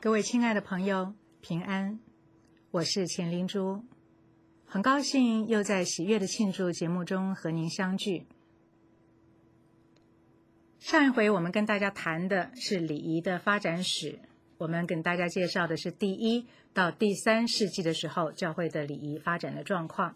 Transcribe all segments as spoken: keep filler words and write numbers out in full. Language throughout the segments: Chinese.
各位亲爱的朋友，平安，我是钱灵珠，很高兴又在喜悦的庆祝节目中和您相聚。上一回我们跟大家谈的是礼仪的发展史，我们跟大家介绍的是第一到第三世纪的时候教会的礼仪发展的状况。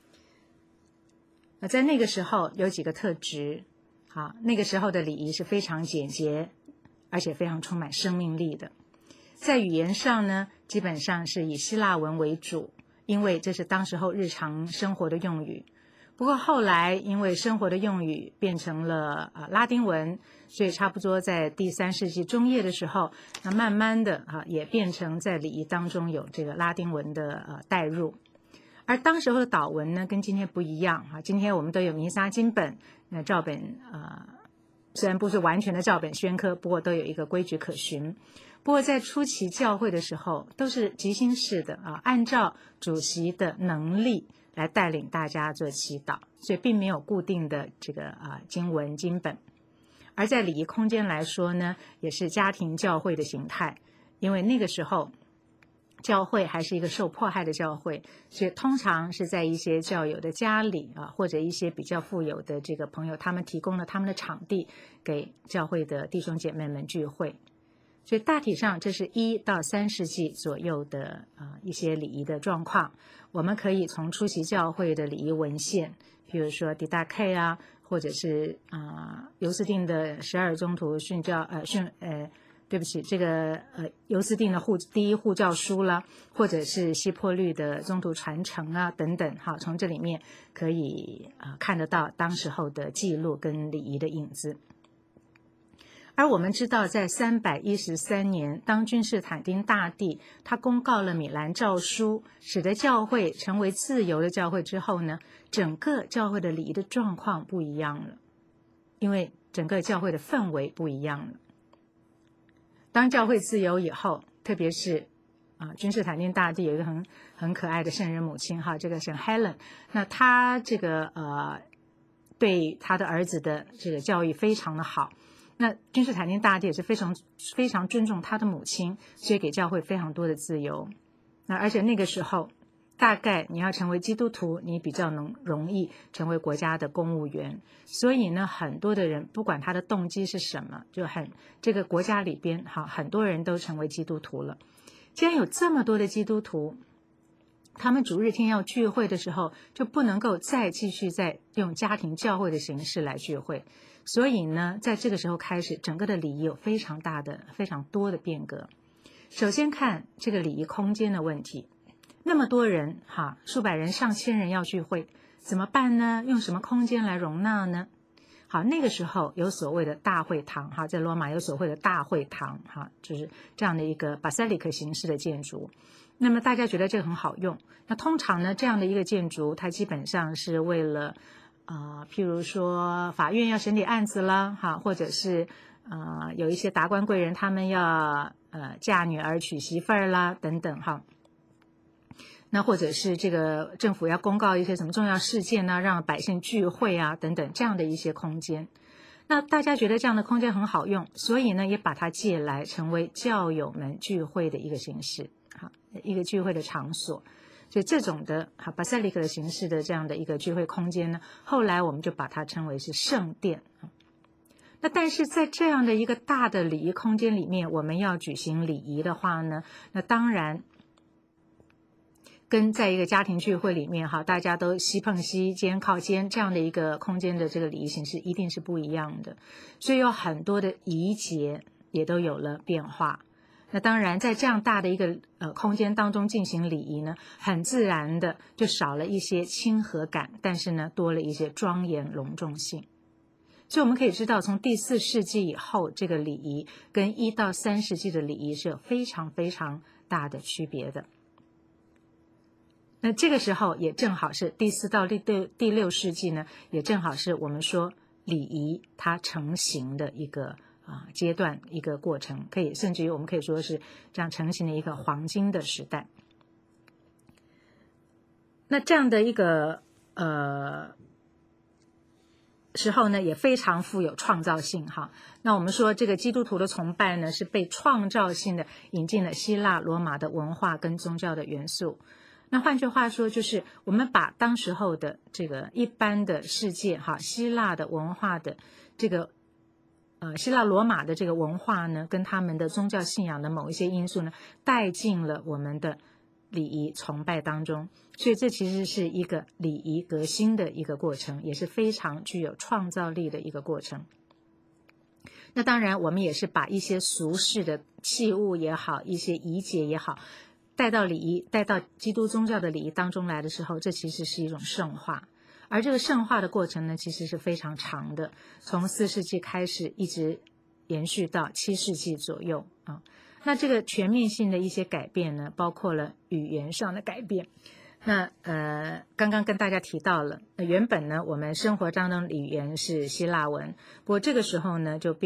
那在那个时候有几个特质，好，那个时候的礼仪是非常简洁，而且非常充满生命力的。在语言上呢，基本上是以希腊文为主，因为这是当时候日常生活的用语。不过后来因为生活的用语变成了呃拉丁文，所以差不多在第三世纪中叶的时候，那慢慢的啊也变成在礼仪当中有这个拉丁文的呃带入。而当时候的祷文呢跟今天不一样啊，今天我们都有弥撒经本，那照本呃虽然不是完全的照本宣科，不过都有一个规矩可循。不过在初期教会的时候都是即兴式的啊，按照主席的能力来带领大家做祈祷，所以并没有固定的这个啊经文经本。而在礼仪空间来说呢，也是家庭教会的形态，因为那个时候教会还是一个受迫害的教会，所以通常是在一些教友的家里啊，或者一些比较富有的这个朋友，他们提供了他们的场地给教会的弟兄姐妹们聚会。所以大体上这是一到三世纪左右的啊、呃、一些礼仪的状况。我们可以从初期教会的礼仪文献，比如说狄大 K 啊，或者是啊、呃、尤斯定的十二宗徒训教呃训呃对不起这个呃尤斯定的护第一护教书啦，或者是希波律的宗徒传承啊等等哈，从这里面可以啊、呃、看得到当时候的记录跟礼仪的影子。而我们知道在三百一十三年，当君士坦丁大帝他公告了米兰诏书，使得教会成为自由的教会之后呢，整个教会的礼仪的状况不一样了，因为整个教会的氛围不一样了。当教会自由以后，特别是啊，君士坦丁大帝有一个很很可爱的圣人母亲哈，这个圣 Helen， 那他这个呃对他的儿子的这个教育非常的好。那君士坦丁大帝也是非常非常尊重他的母亲，所以给教会非常多的自由。那而且那个时候，大概你要成为基督徒，你比较能容易成为国家的公务员。所以呢，很多的人不管他的动机是什么，就很这个国家里边哈，很多人都成为基督徒了。既然有这么多的基督徒，他们主日天要聚会的时候，就不能够再继续再用家庭教会的形式来聚会。所以呢，在这个时候开始，整个的礼仪有非常大的、非常多的变革。首先看这个礼仪空间的问题，那么多人哈，数百人、上千人要聚会，怎么办呢？用什么空间来容纳呢？好，那个时候有所谓的大会堂哈，在罗马有所谓的大会堂哈，就是这样的一个 basilica 形式的建筑。那么大家觉得这个很好用，那通常呢，这样的一个建筑，它基本上是为了呃，譬如说法院要审理案子啦，哈，或者是呃有一些达官贵人他们要呃嫁女儿娶媳妇儿啦等等哈。那或者是这个政府要公告一些什么重要事件呢，让百姓聚会啊等等这样的一些空间。那大家觉得这样的空间很好用，所以呢也把它借来成为教友们聚会的一个形式，哈，一个聚会的场所。所以这种的 basilica 的形式的这样的一个聚会空间呢，后来我们就把它称为是圣殿。那但是在这样的一个大的礼仪空间里面，我们要举行礼仪的话呢，那当然跟在一个家庭聚会里面哈，大家都膝碰膝、肩靠肩这样的一个空间的这个礼仪形式一定是不一样的。所以有很多的仪节也都有了变化。那当然在这样大的一个呃空间当中进行礼仪呢，很自然的就少了一些亲和感，但是呢多了一些庄严隆重性。所以我们可以知道，从第四世纪以后，这个礼仪跟一到三世纪的礼仪是有非常非常大的区别的。那这个时候也正好是第四到第六第六世纪呢，也正好是我们说礼仪它成型的一个啊阶段，一个过程，可以甚至于我们可以说是这样成型的一个黄金的时代。那这样的一个呃时候呢也非常富有创造性哈。那我们说这个基督徒的崇拜呢是被创造性的引进了希腊罗马的文化跟宗教的元素。那换句话说，就是我们把当时候的这个一般的世界哈，希腊的文化的这个呃希腊罗马的这个文化呢，跟他们的宗教信仰的某一些因素呢，带进了我们的礼仪崇拜当中。所以这其实是一个礼仪革新的一个过程，也是非常具有创造力的一个过程。那当然我们也是把一些俗世的器物也好，一些仪节也好，带到礼仪带到基督宗教的礼仪当中来的时候，这其实是一种圣化。而这个圣化的过程呢，其实是非常长的，从四世纪开始一直延续到七世纪左右啊。那这个全面性的一些改变呢，包括了语言上的改变。那呃，刚刚跟大家提到了，原本呢我们生活当中的语言是希腊文，不过这个时候呢就变